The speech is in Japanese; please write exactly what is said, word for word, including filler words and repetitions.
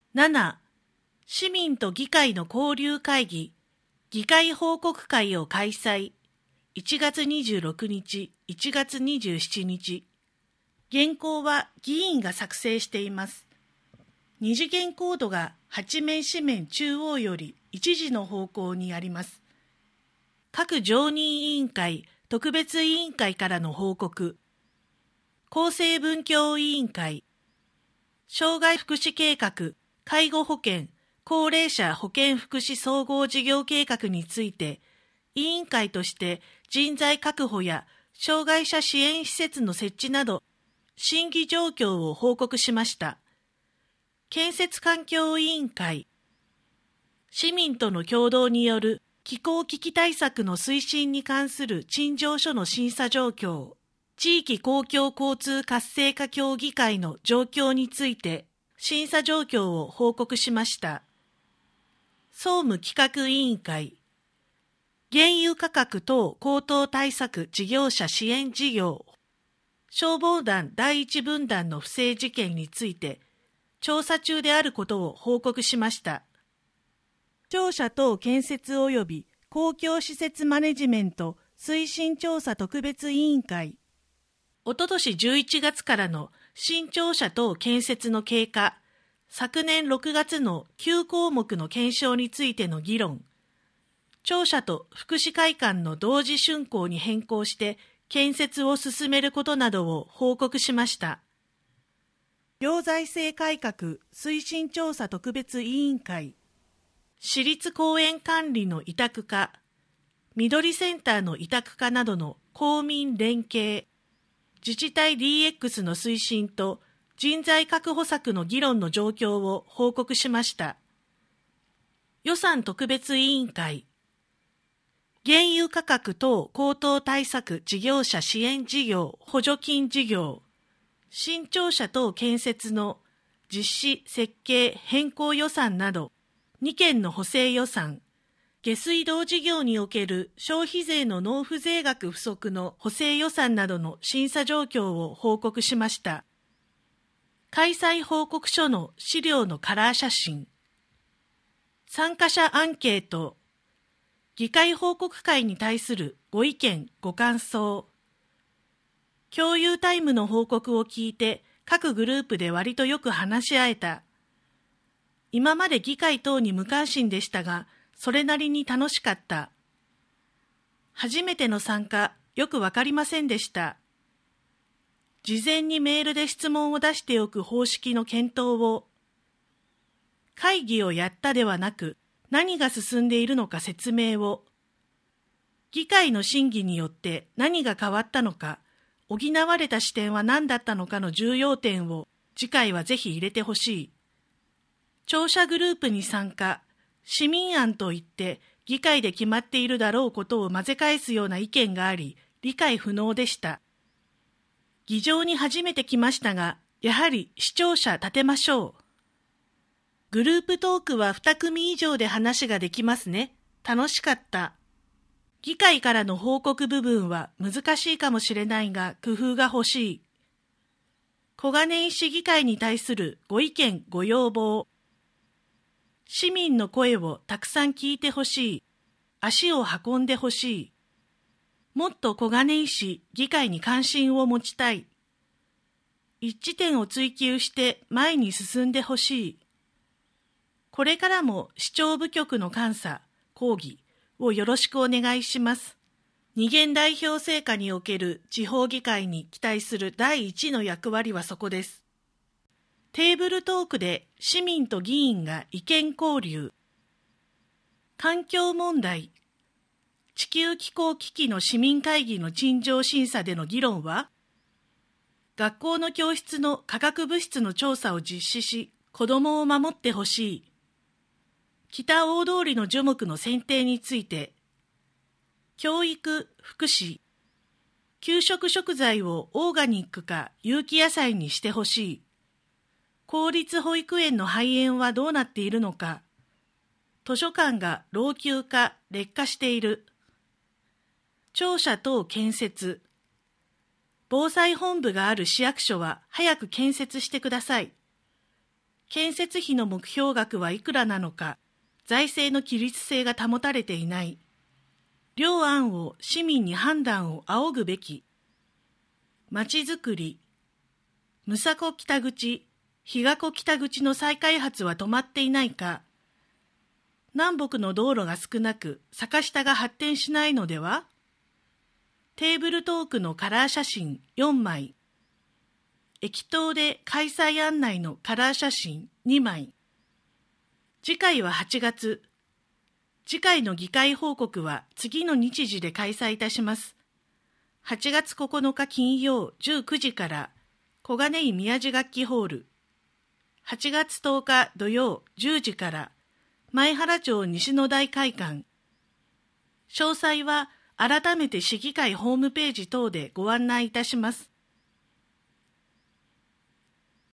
なな. 市民と議会の交流会議、議会報告会を開催。いちがつにじゅうろくにち、いちがつにじゅうしちにち。原稿は議員が作成しています。二次元コードがはち面四面中央よりいちじの方向にあります。各常任委員会、特別委員会からの報告。厚生文教委員会、障害福祉計画、介護保険、高齢者保健福祉総合事業計画について、委員会として人材確保や障害者支援施設の設置など、審議状況を報告しました。建設環境委員会、市民との共同による気候危機対策の推進に関する陳情書の審査状況、地域公共交通活性化協議会の状況について審査状況を報告しました。総務企画委員会、原油価格等高騰対策事業者支援事業、消防団第一分団の不正事件について調査中であることを報告しました。庁舎等建設及び公共施設マネジメント推進調査特別委員会、おととしじゅういちがつからの新庁舎等建設の経過、昨年ろくがつのきゅう項目の検証についての議論、庁舎と福祉会館の同時竣工に変更して建設を進めることなどを報告しました。行財政改革推進調査特別委員会、市立公園管理の委託化、緑センターの委託化などの公民連携、自治体 ディーエックス の推進と人材確保策の議論の状況を報告しました。予算特別委員会、原油価格等高騰対策事業者支援事業補助金事業、新庁舎等建設の実施設計変更予算などに件の補正予算、下水道事業における消費税の納付税額不足の補正予算などの審査状況を報告しました。開催報告書の資料のカラー写真、参加者アンケート、議会報告会に対するご意見ご感想、共有タイムの報告を聞いて各グループで割とよく話し合えた。今まで議会等に無関心でしたが、それなりに楽しかった。初めての参加、よくわかりませんでした。事前にメールで質問を出しておく方式の検討を。会議をやったではなく、何が進んでいるのか説明を。議会の審議によって何が変わったのか、補われた視点は何だったのかの重要点を次回はぜひ入れてほしい。聴者グループに参加、市民案といって議会で決まっているだろうことを混ぜ返すような意見があり、理解不能でした。議場に初めて来ましたが、やはり視聴者立てましょう。グループトークはに組以上で話ができますね。楽しかった。議会からの報告部分は難しいかもしれないが工夫が欲しい。小金井市議会に対するご意見ご要望。市民の声をたくさん聞いてほしい。足を運んでほしい。もっと小金井市議会に関心を持ちたい。一致点を追求して前に進んでほしい。これからも市長部局の監査、講義をよろしくお願いします。二元代表制下における地方議会に期待する第一の役割はそこです。テーブルトークで市民と議員が意見交流。環境問題。地球気候危機の市民会議の陳情審査での議論は、学校の教室の化学物質の調査を実施し、子どもを守ってほしい。北大通りの樹木の選定について、教育・福祉、給食食材をオーガニックか有機野菜にしてほしい。公立保育園の廃園はどうなっているのか。図書館が老朽化・劣化している。庁舎等建設。防災本部がある市役所は早く建設してください。 建設費の目標額はいくらなのか、財政の規律性が保たれていない。両案を市民に判断を仰ぐべき。まちづくり。むさこ北口、ひがこ北口の再開発は止まっていないか。南北の道路が少なく、坂下が発展しないのでは？テーブルトークのカラー写真よんまい。駅頭で開催案内のカラー写真にまい。次回ははちがつ。次回の議会報告は次の日時で開催いたします。はちがつここのか金曜じゅうくじから小金井宮地楽器ホール。はちがつとおか土曜じゅうじから前原町西の台会館。詳細は改めて市議会ホームページ等でご案内いたします。